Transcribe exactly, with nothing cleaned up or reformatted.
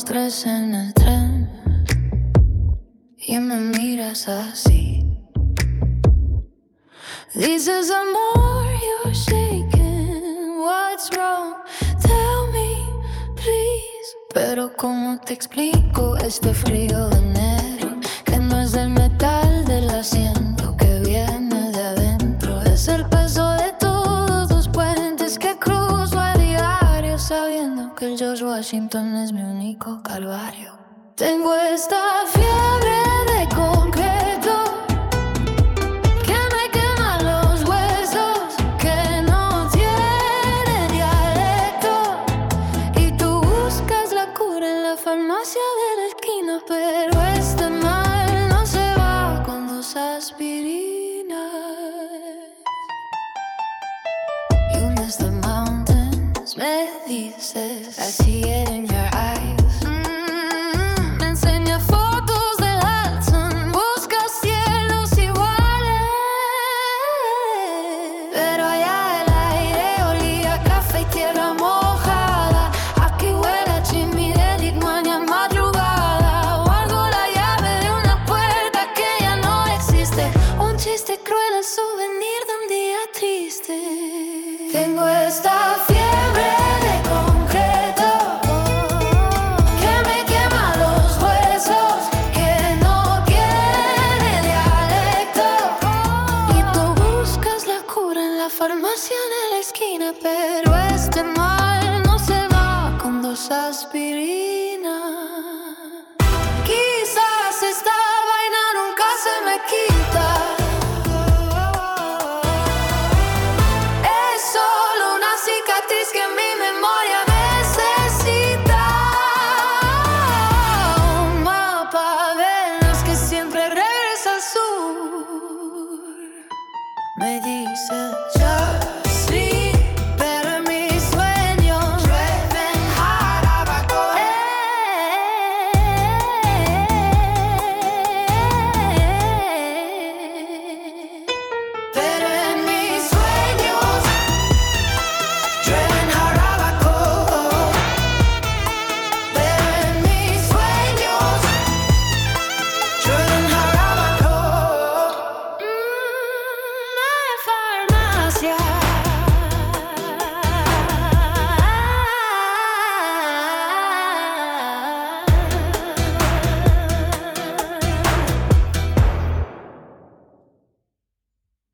tres en el tren y me miras así. Dices amor, you're shaking. What's wrong? Tell me, please. Pero ¿cómo te explico este frío de enero? Que no es del metal del asiento, que viene de adentro. Es el peso de todos los puentes que cruzo a diario, sabiendo que el George Washington es mi único calvario. Tengo esta fiebre de concreto que me quema los huesos, que no tiene dialecto. Y tú buscas la cura en la farmacia de la esquina, pero este mal no se va con dos aspirinas. You miss the mountains, me dices, así es.